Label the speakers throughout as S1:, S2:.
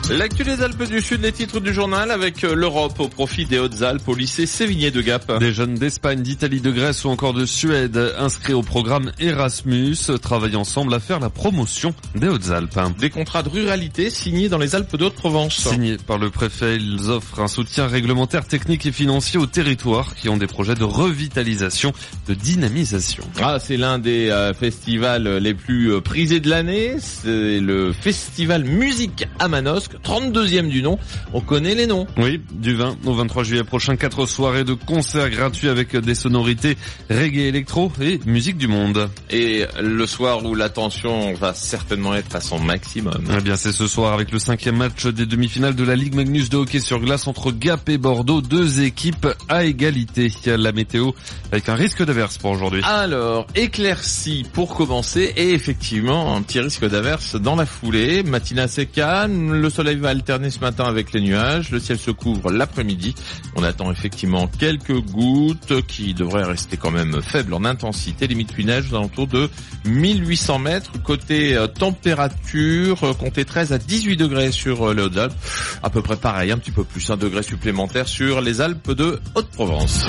S1: L'actu des Alpes du Sud, les titres du journal avec l'Europe au profit des Hautes-Alpes au lycée Sévigné de Gap.
S2: Des jeunes d'Espagne, d'Italie, de Grèce ou encore de Suède inscrits au programme Erasmus travaillent ensemble à faire la promotion des Hautes-Alpes.
S1: Des contrats de ruralité signés dans les Alpes d'Haute-Provence.
S2: Signés par le préfet, ils offrent un soutien réglementaire, technique et financier aux territoires qui ont des projets de revitalisation, de dynamisation.
S1: C'est l'un des festivals les plus prisés de l'année. C'est le festival Musique à Manosque. 32e du nom, on connaît les noms.
S2: Oui, du 20 au 23 juillet prochain, 4 soirées de concerts gratuits avec des sonorités reggae, électro et musique du monde.
S1: Et le soir où la tension va certainement être à son maximum.
S2: Eh bien, c'est ce soir avec le 5e match des demi-finales de la Ligue Magnus de hockey sur glace entre Gap et Bordeaux, deux équipes à égalité. La météo avec un risque d'averse pour aujourd'hui.
S1: Alors, éclaircie pour commencer et effectivement un petit risque d'averse dans la foulée. Matinée assez calme, le soleil va alterner ce matin avec les nuages, le ciel se couvre l'après-midi. On attend effectivement quelques gouttes qui devraient rester quand même faibles en intensité, limite pluie neige aux alentours de 1800 mètres. Côté température, comptez 13 à 18 degrés sur les Hautes-Alpes, à peu près pareil, un petit peu plus, 1 degré supplémentaire sur les Alpes de Haute-Provence.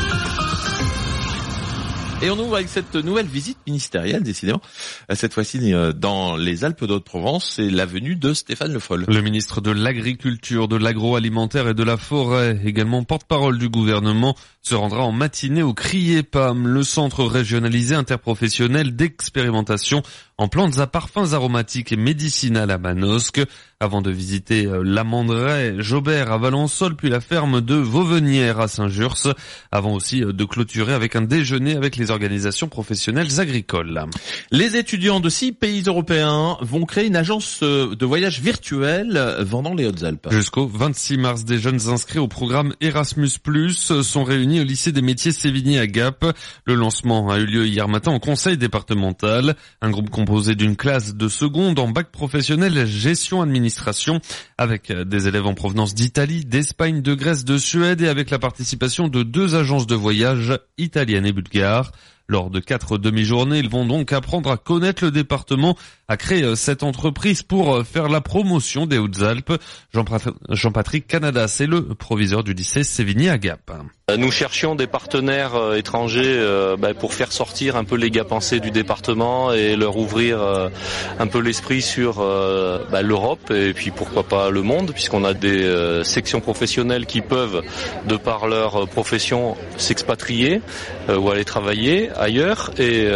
S1: Et on ouvre avec cette nouvelle visite ministérielle, décidément. Cette fois-ci, dans les Alpes d'Haute-Provence, c'est la venue de Stéphane Le Foll.
S2: Le ministre de l'Agriculture, de l'Agroalimentaire et de la Forêt, également porte-parole du gouvernement, se rendra en matinée au CRIEPAM, le centre régionalisé interprofessionnel d'expérimentation en plantes à parfums aromatiques et médicinales à Manosque, avant de visiter l'Amanderaie, Jobert à Valençol, puis la ferme de Vauvenière à Saint-Jurs, avant aussi de clôturer avec un déjeuner avec les organisations professionnelles agricoles.
S1: Les étudiants de 6 pays européens vont créer une agence de voyage virtuelle vendant les Hautes-Alpes.
S2: Jusqu'au 26 mars, des jeunes inscrits au programme Erasmus+, sont réunis au lycée des métiers Sévigné à Gap. Le lancement a eu lieu hier matin au conseil départemental. Un groupe composé d'une classe de seconde en bac professionnel gestion administration avec des élèves en provenance d'Italie, d'Espagne, de Grèce, de Suède et avec la participation de 2 agences de voyage italiennes et bulgares. Lors de 4 demi-journées, ils vont donc apprendre à connaître le département, à créer cette entreprise pour faire la promotion des Hautes-Alpes. Jean-Patrick Canada, c'est le proviseur du lycée Sévigné à Gap.
S3: Nous cherchions des partenaires étrangers pour faire sortir un peu les Gapensais du département et leur ouvrir un peu l'esprit sur l'Europe et puis pourquoi pas le monde, puisqu'on a des sections professionnelles qui peuvent, de par leur profession, s'expatrier ou aller travailler ailleurs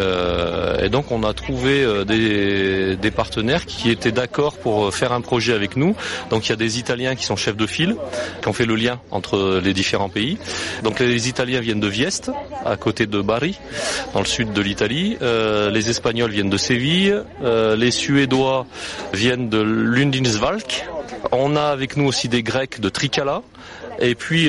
S3: et donc on a trouvé des partenaires qui étaient d'accord pour faire un projet avec nous. Donc il y a des Italiens qui sont chefs de file, qui ont fait le lien entre les différents pays. Donc les Italiens viennent de Vieste, à côté de Bari, dans le sud de l'Italie. Les Espagnols viennent de Séville. Les Suédois viennent de Lundinsvalk. On a avec nous aussi des Grecs de Trikala. Et puis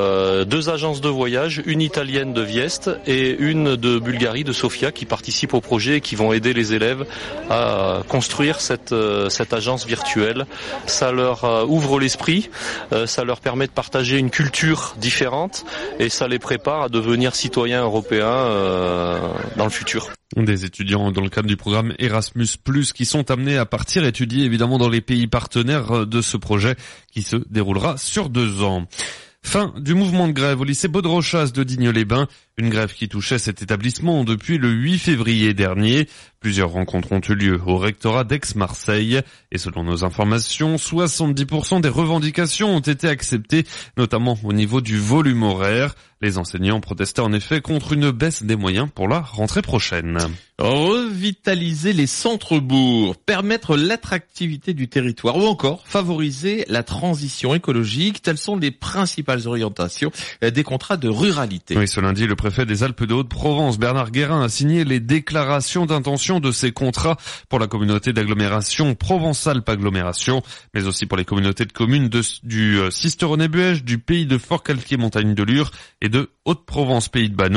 S3: 2 agences de voyage, une italienne de Vieste et une de Bulgarie, de Sofia, qui participent au projet et qui vont aider les élèves à construire cette agence virtuelle. Ça leur ouvre l'esprit, ça leur permet de partager une culture différente et ça les prépare à devenir citoyens européens dans le futur.
S2: Des étudiants dans le cadre du programme Erasmus+, qui sont amenés à partir étudier évidemment dans les pays partenaires de ce projet qui se déroulera sur 2 ans. Fin du mouvement de grève au lycée Baudrochas de Digne-les-Bains, une grève qui touchait cet établissement depuis le 8 février dernier. Plusieurs rencontres ont eu lieu au rectorat d'Aix-Marseille et selon nos informations, 70% des revendications ont été acceptées, notamment au niveau du volume horaire. Les enseignants protestaient en effet contre une baisse des moyens pour la rentrée prochaine.
S1: Revitaliser les centres-bourgs, permettre l'attractivité du territoire ou encore favoriser la transition écologique, telles sont les principales orientations des contrats de ruralité.
S2: Oui, ce lundi, le préfet des Alpes de Haute-Provence, Bernard Guérin, a signé les déclarations d'intention de ces contrats pour la communauté d'agglomération Provence-Alpes Agglomération, mais aussi pour les communautés de communes du Sisteronnet-Buège, du pays de Fort-Calquier-Montagne de Lure et de Haute-Provence Pays de Banon.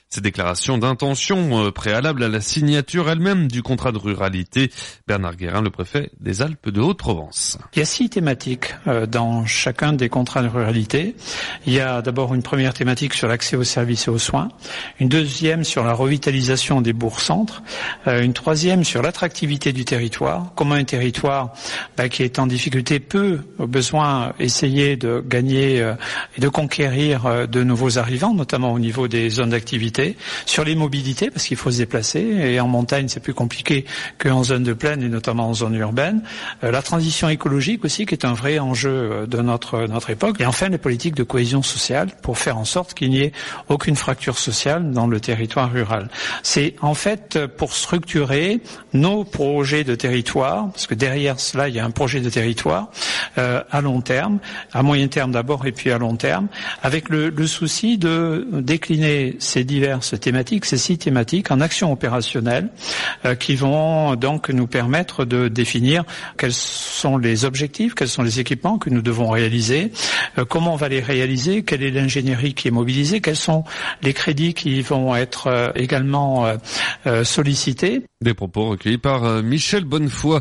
S2: Ces déclarations d'intention préalables à la signature elle-même du contrat de ruralité. Bernard Guérin, le préfet des Alpes de Haute-Provence.
S4: Il y a 6 thématiques dans chacun des contrats de ruralité. Il y a d'abord une première thématique sur l'accès aux services et aux soins, une deuxième sur la revitalisation des bourgs-centres, une troisième sur l'attractivité du territoire, comment un territoire qui est en difficulté peut, au besoin, essayer de gagner et de conquérir de nouveaux arrivants, notamment au niveau des zones d'activité, sur les mobilités, parce qu'il faut se déplacer, et en montagne c'est plus compliqué qu'en zone de plaine et notamment en zone urbaine, la transition écologique aussi qui est un vrai enjeu de notre époque, et enfin les politiques de cohésion sociale pour faire en sorte qu'il n'y ait aucune fracture sociale dans le territoire rural. C'est en fait pour structurer nos projets de territoire, parce que derrière cela il y a un projet de territoire à long terme, à moyen terme d'abord et puis à long terme, avec le souci de décliner ces diverses thématiques, ces 6 thématiques en actions opérationnelles qui vont donc nous permettre de définir quels sont les objectifs, quels sont les équipements que nous devons réaliser, comment on va les réaliser, quelle est l'ingénierie qui est mobilisée, quels sont les crédits qui vont être également sollicités.
S2: Des propos recueillis par Michel Bonnefoy.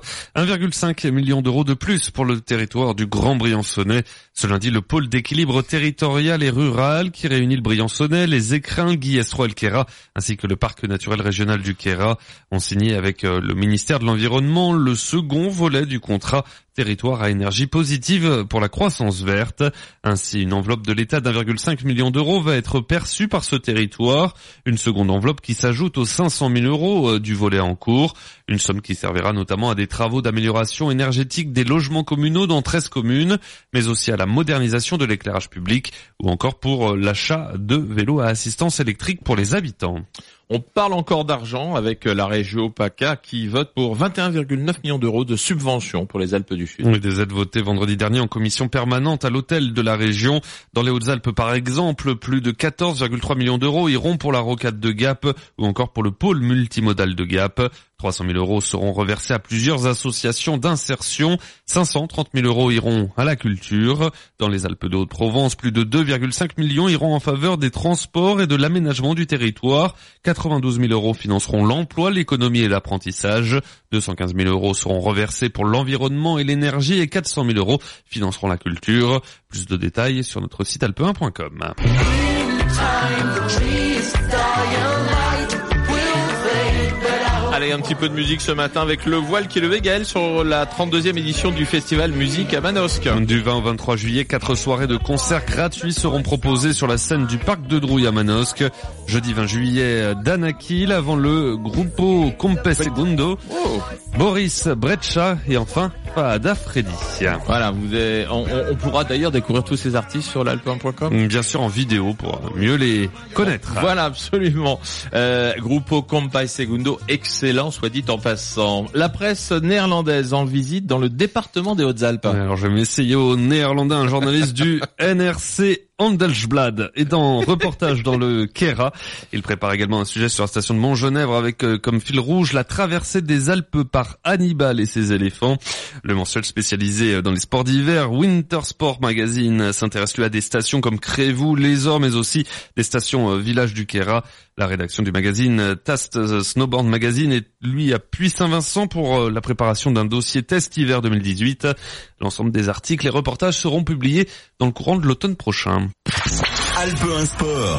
S2: 1,5 million d'euros de plus pour le territoire du Grand Briançonnais. Ce lundi, le pôle d'équilibre territorial et rural qui réunit le Briançonnais, les Écrins, Guillestroy et le Queyras, ainsi que le parc naturel régional du Queyras, ont signé avec le ministère de l'Environnement le second volet du contrat territoire à énergie positive pour la croissance verte. Ainsi, une enveloppe de l'État d'1,5 million d'euros va être perçue par ce territoire. Une seconde enveloppe qui s'ajoute aux 500 000 euros du volet en cours. Une somme qui servira notamment à des travaux d'amélioration énergétique des logements communaux dans 13 communes, mais aussi à la modernisation de l'éclairage public ou encore pour l'achat de vélos à assistance électrique pour les habitants.
S1: On parle encore d'argent avec la région PACA qui vote pour 21,9 millions d'euros de subventions pour les Alpes du Sud.
S2: Oui, des aides votées vendredi dernier en commission permanente à l'hôtel de la région. Dans les Hautes-Alpes, par exemple, plus de 14,3 millions d'euros iront pour la rocade de Gap ou encore pour le pôle multimodal de Gap. 300 000 euros seront reversés à plusieurs associations d'insertion. 530 000 euros iront à la culture. Dans les Alpes de Haute-Provence, plus de 2,5 millions iront en faveur des transports et de l'aménagement du territoire. 92 000 euros financeront l'emploi, l'économie et l'apprentissage. 215 000 euros seront reversés pour l'environnement et l'énergie et 400 000 euros financeront la culture. Plus de détails sur notre site alpe1.com.
S1: Allez, un petit peu de musique ce matin avec le voile qui est levé, Gaël, sur la 32e édition du festival Musique à Manosque.
S2: Du 20 au 23 juillet, 4 soirées de concerts gratuits seront proposées sur la scène du Parc de Drouille à Manosque. Jeudi 20 juillet, Danakil, avant le Gruppo Compe Segundo, Boris Breccia et enfin Fahada Freddy.
S1: Voilà, on pourra d'ailleurs découvrir tous ces artistes sur l'alpe1.com.
S2: Bien sûr en vidéo pour mieux les connaître.
S1: Voilà, absolument. Gruppo Compe Segundo, excellent, soit dit en passant. La presse néerlandaise en visite dans le département des Hautes-Alpes.
S2: Alors je vais m'essayer au néerlandais, un journaliste du NRC Handelsblad est en reportage dans le Queyras. Il prépare également un sujet sur la station de Montgenèvre avec comme fil rouge la traversée des Alpes par Hannibal et ses éléphants. Le mensuel spécialisé dans les sports d'hiver, Winter Sport Magazine, s'intéresse lui à des stations comme Crévoux, Les Ors, mais aussi des stations villages du Queyras. La rédaction du magazine Tast Snowboard Magazine est lui à Puy-Saint-Vincent pour la préparation d'un dossier test hiver 2018. L'ensemble des articles et reportages seront publiés dans le courant de l'automne prochain.
S5: Alpe1 Sport.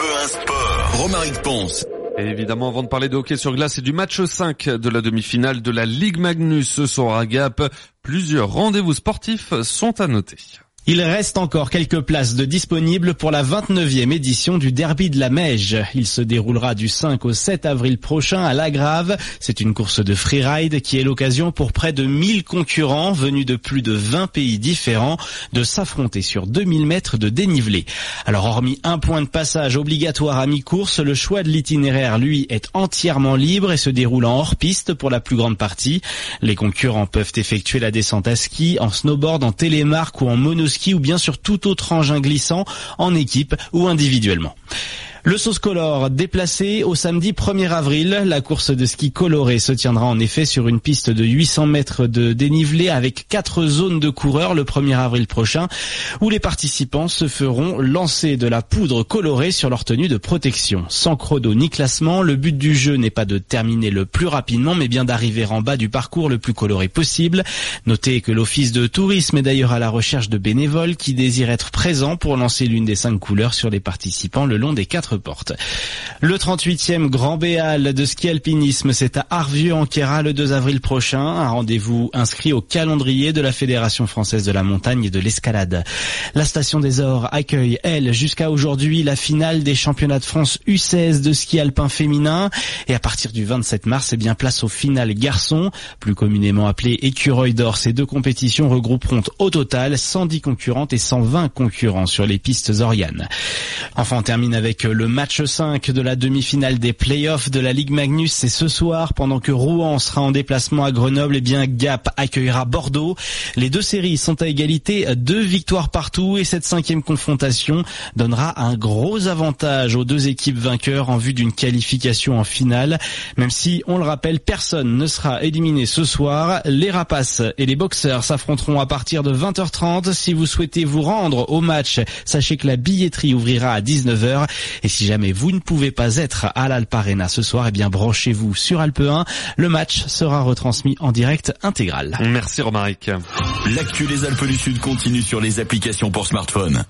S5: Romaric Ponce.
S2: Et évidemment, avant de parler de hockey sur glace et du match 5 de la demi-finale de la Ligue Magnus ce soir à Gap, plusieurs rendez-vous sportifs sont à noter.
S6: Il reste encore quelques places de disponibles pour la 29e édition du Derby de la Meige. Il se déroulera du 5 au 7 avril prochain à La Grave. C'est une course de freeride qui est l'occasion pour près de 1000 concurrents venus de plus de 20 pays différents de s'affronter sur 2000 mètres de dénivelé. Alors hormis un point de passage obligatoire à mi-course, le choix de l'itinéraire, lui, est entièrement libre et se déroule en hors-piste pour la plus grande partie. Les concurrents peuvent effectuer la descente à ski, en snowboard, en télémarque ou en monoski ou bien sur tout autre engin glissant, en équipe ou individuellement. Le Sauscolor déplacé au samedi 1er avril. La course de ski coloré se tiendra en effet sur une piste de 800 mètres de dénivelé avec 4 zones de coureurs le 1er avril prochain où les participants se feront lancer de la poudre colorée sur leur tenue de protection. Sans chrono ni classement, le but du jeu n'est pas de terminer le plus rapidement mais bien d'arriver en bas du parcours le plus coloré possible. Notez que l'Office de tourisme est d'ailleurs à la recherche de bénévoles qui désirent être présents pour lancer l'une des 5 couleurs sur les participants le long des 4 portes. Le 38e Grand Béal de ski alpinisme, c'est à Arvieux-en-Queyras le 2 avril prochain. Un rendez-vous inscrit au calendrier de la Fédération française de la montagne et de l'escalade. La Station des Ors accueille, elle, jusqu'à aujourd'hui, la finale des championnats de France U16 de ski alpin féminin. Et à partir du 27 mars, bien place aux finales garçons, plus communément appelées écureuils d'or. Ces 2 compétitions regrouperont au total 110 concurrentes et 120 concurrents sur les pistes orianes. Enfin, on termine avec le match 5 de la demi-finale des playoffs de la Ligue Magnus. C'est ce soir, pendant que Rouen sera en déplacement à Grenoble, Gap accueillera Bordeaux. Les 2 séries sont à égalité, 2 victoires partout et cette 5e confrontation donnera un gros avantage aux 2 équipes vainqueurs en vue d'une qualification en finale. Même si, on le rappelle, personne ne sera éliminé ce soir. Les rapaces et les boxeurs s'affronteront à partir de 20h30. Si vous souhaitez vous rendre au match, sachez que la billetterie ouvrira à 19h. Et si jamais vous ne pouvez pas être à l'Alp Arena ce soir, branchez-vous sur Alpe 1. Le match sera retransmis en direct intégral.
S2: Merci Romaric.
S5: L'actu des Alpes du Sud continue sur les applications pour smartphone.